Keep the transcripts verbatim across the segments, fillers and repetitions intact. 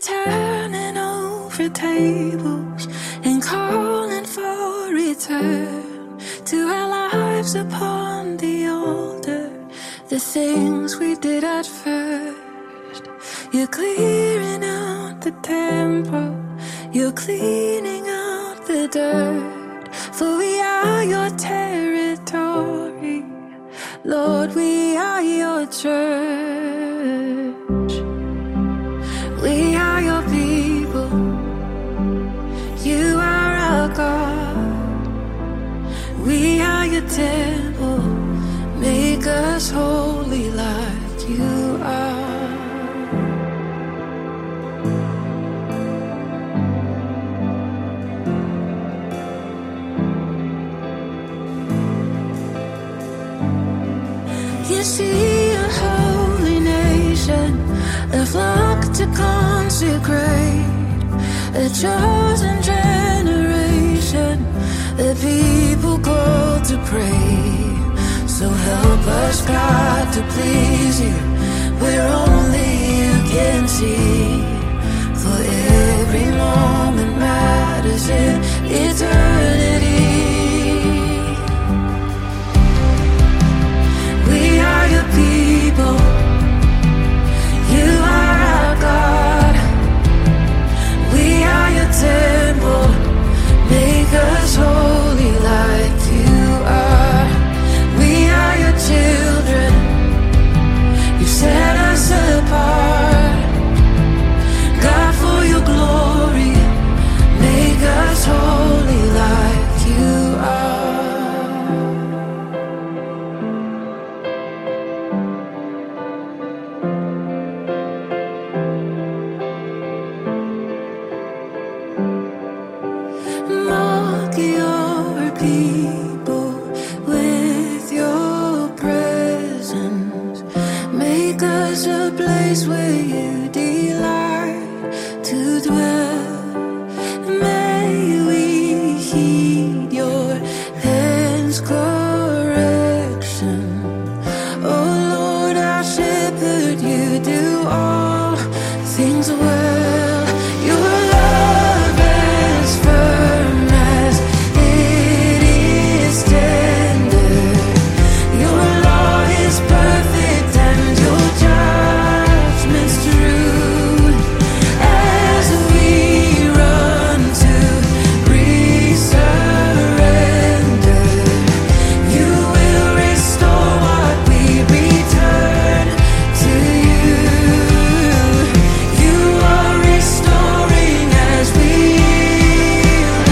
turning over tables and calling for return to our lives upon the altar, the things we did at first. You're clearing out the temple, you're cleaning out the dirt, for we are your territory, Lord, we are your church. We are your people, you are our God. We are your temple, make us holy like you are. You see a holy nation, a flock to consecrate, a chosen generation, a people called to pray. So help us, God, to please you where only you can see. For every moment matters in eternity. We are your people, you are our God. We are your temple, make us holy like you are. We are your children, you set us apart. God, for your glory, make us holy like you are. Mark your people with your presence. Make us a place where you delight to dwell. May we heed your hand's correction. Oh Lord, our shepherd, you do all things well. Your love as firm as it is tender. Your law is perfect and your judgment's true. As we run to re-surrender, you will restore what we return to you. You are restoring as we yield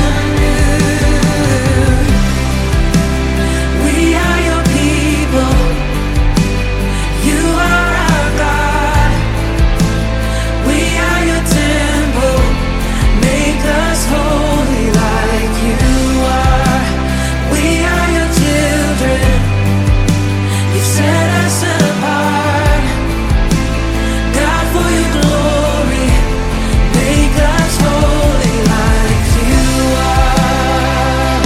anew. We are your people, you are our God. We are your temple, make us holy like you are. We are your children, you've set us apart. God, for your glory, make us holy like you are.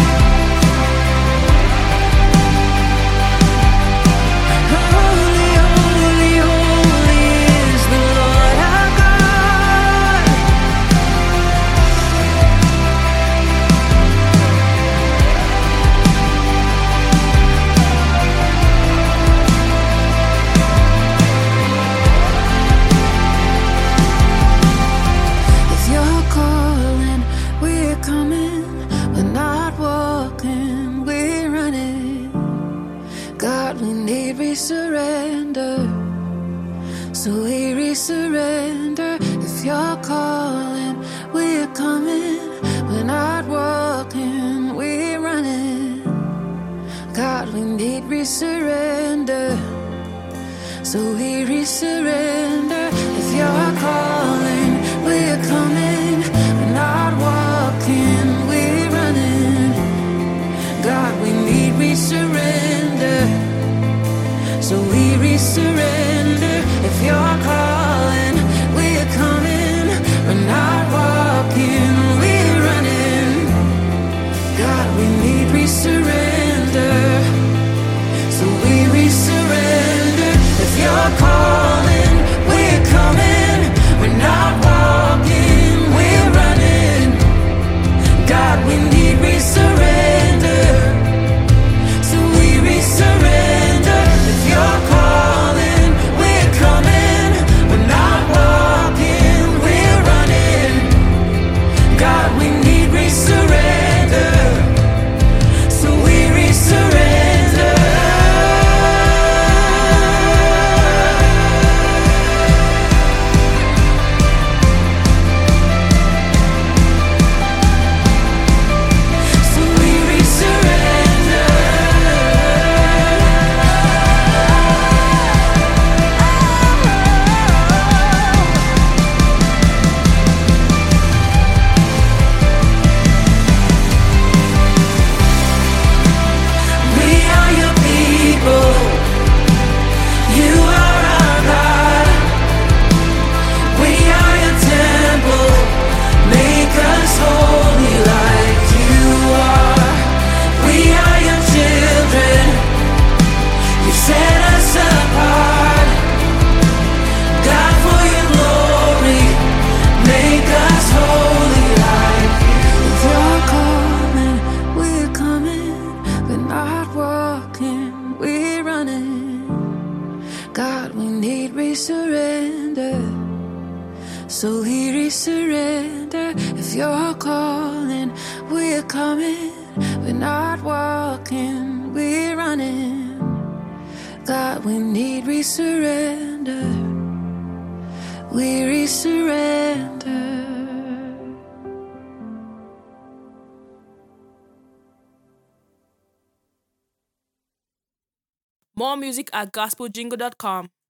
Holy, holy, holy is the Lord our God. If you're calling, we're coming. We're not walking, we're running. God, we need re-surrender, so we re-surrender. If you're calling, we're coming. We're not walking, we're running. God, we need re-surrender, so we re-surrender. If you're calling, we're coming. We're not walking, we're running. God, we need re-surrender, so we re-surrender. If you're calling, we're coming. We're not walking, we're running. God, we need re-surrender, so we re-surrender. If you're calling, we're surrender. So we surrender. If you're calling, we're coming. We're not walking, we're running. God, we need resurrender. We resurrender. More music at gospel jingle dot com.